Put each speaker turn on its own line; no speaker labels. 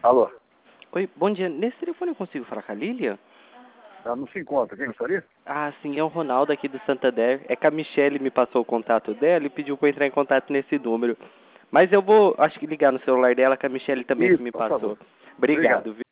Alô?
Oi, bom dia. Nesse telefone eu consigo falar com a Lília?
Ela não se encontra. Quem gostaria?
Ah, sim, é o Ronaldo aqui do Santander. É que a Michelle me passou o contato dela e pediu para eu entrar em contato nesse número. Mas eu vou, acho que ligar no celular dela, que a Michelle também que
Isso,
me
por favor.
passou.
Obrigado.
Obrigado, viu?